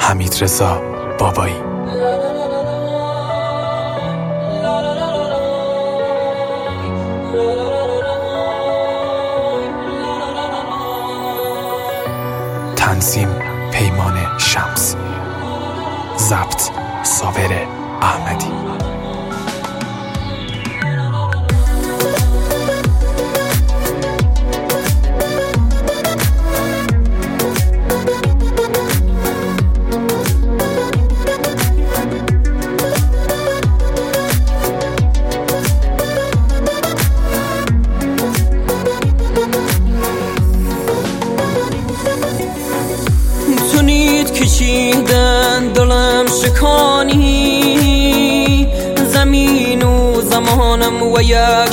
حمیدرضا بابایی. تنظیم پیمان شمسی. ضبط صابر احمدی. کشیدن دلم شکانی، زمین و زمانم و یک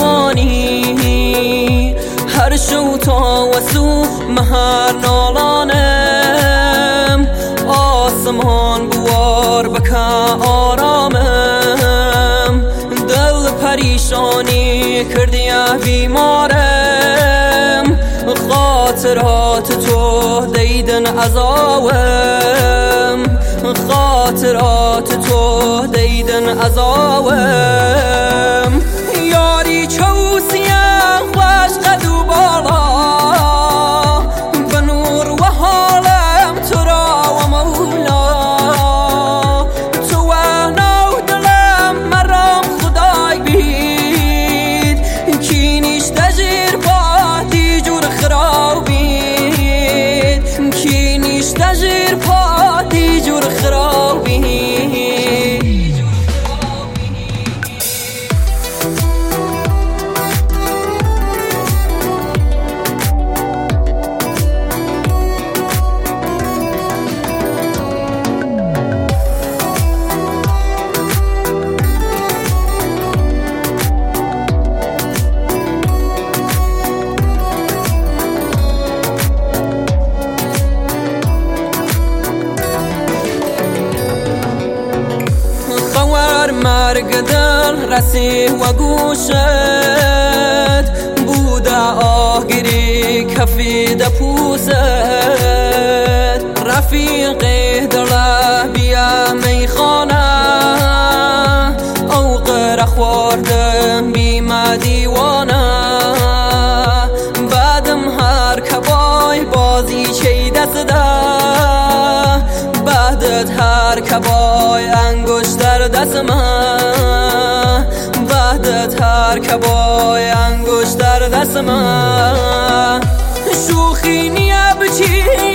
شیوانی. هر شو تا وسو مهر نالانم، آسمان بوار بکه آرامم. دل پریشانی کردی بیمارم، خاطرات تو دیدن عذابم. خاطرات تو دیدن عذابم. یاری چوسیه خوش قد و بالا، به نور و حالم تو را و مولا. تو و نو دلم مرام خدای بید، کینیش دجیر با دیجور خرابید. کینیش دجیر با دیجور خرابید. مرگ دل رسی و گوشت بوده، آهگیری کفید پوست. رفیق دل بیا میخانه، او قره خوردم بیمه دیوانه. بعدم هر کبای بازی چی دست ده، بعدت هر کبای انگشت در دست من. بعدت هر کبای انگشت در دست من. شوخی نیا بچی